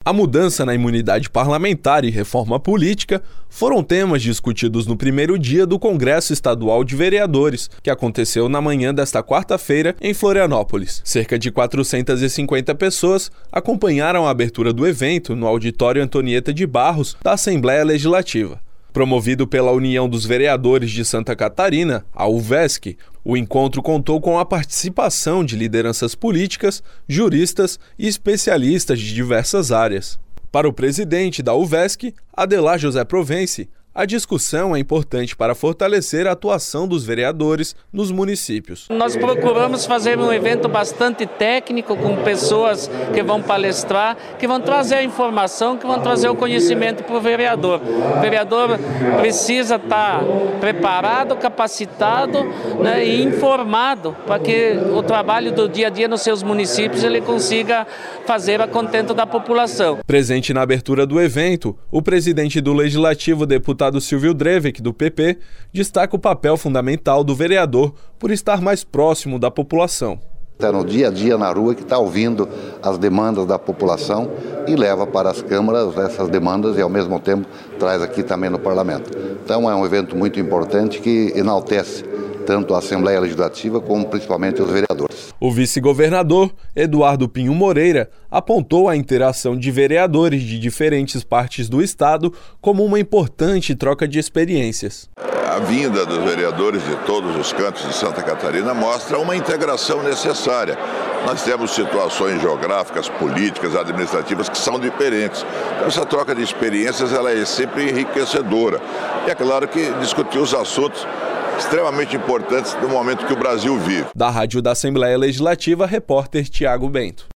A mudança na imunidade parlamentar e reforma política foram temas discutidos no primeiro dia do Congresso Estadual de Vereadores, que aconteceu na manhã desta quarta-feira em Florianópolis. Cerca de 450 pessoas acompanharam a abertura do evento no auditório Antonieta de Barros da Assembleia Legislativa. Promovido pela União dos Vereadores de Santa Catarina, a UVESC, o encontro contou com a participação de lideranças políticas, juristas e especialistas de diversas áreas. Para o presidente da UVESC, Adelar José Provenci, a discussão é importante para fortalecer a atuação dos vereadores nos municípios. Nós procuramos fazer um evento bastante técnico, com pessoas que vão palestrar, que vão trazer a informação, que vão trazer o conhecimento para o vereador. O vereador precisa estar preparado, capacitado, né, e informado para que o trabalho do dia a dia nos seus municípios ele consiga fazer a contento da população. Presente na abertura do evento, o presidente do Legislativo, deputado Silvio Drevek, do PP, destaca o papel fundamental do vereador por estar mais próximo da população. Está no dia a dia na rua, que está ouvindo as demandas da população e leva para as câmaras essas demandas e ao mesmo tempo traz aqui também no parlamento. Então é um evento muito importante que enaltece tanto a Assembleia Legislativa como principalmente os vereadores. O vice-governador, Eduardo Pinho Moreira, apontou a interação de vereadores de diferentes partes do estado como uma importante troca de experiências. A vinda dos vereadores de todos os cantos de Santa Catarina mostra uma integração necessária. Nós temos situações geográficas, políticas, administrativas que são diferentes. Então, essa troca de experiências ela é sempre enriquecedora. E é claro que discutir os assuntos extremamente importantes no momento que o Brasil vive. Da Rádio da Assembleia Legislativa, repórter Tiago Bento.